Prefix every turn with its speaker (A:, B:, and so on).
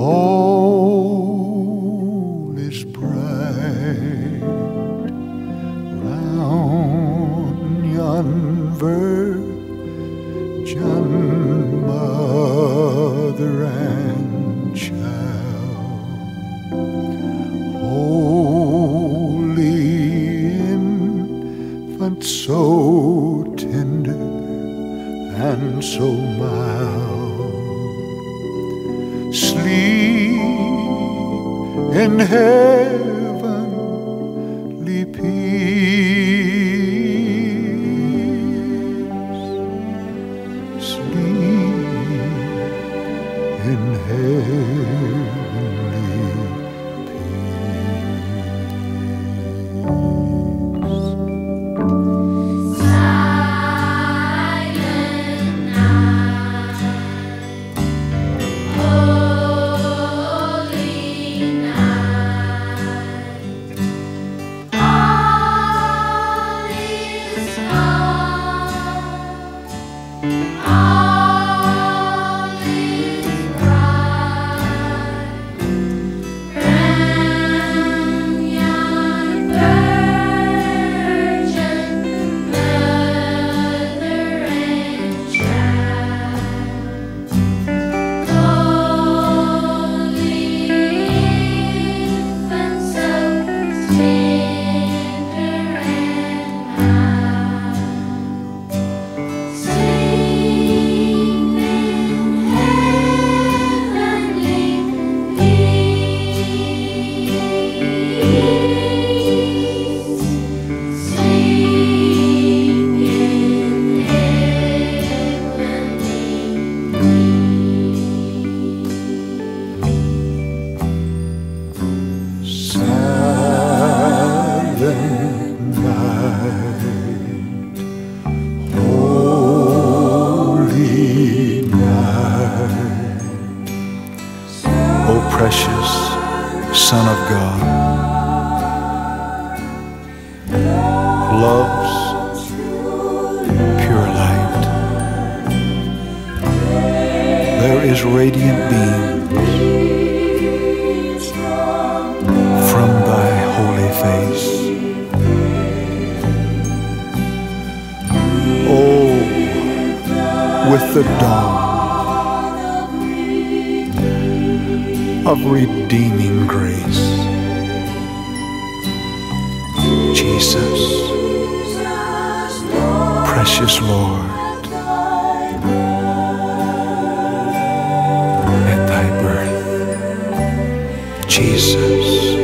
A: All is bright round yon virgin mother and child. Holy infant, so tender and so mild, sleep in heavenly peace. Sleep in heavenly precious Son of God, love's pure light. There is radiant beams from thy holy face. Oh, with the dawn of redeeming grace, Jesus, precious Lord, at thy birth, Jesus.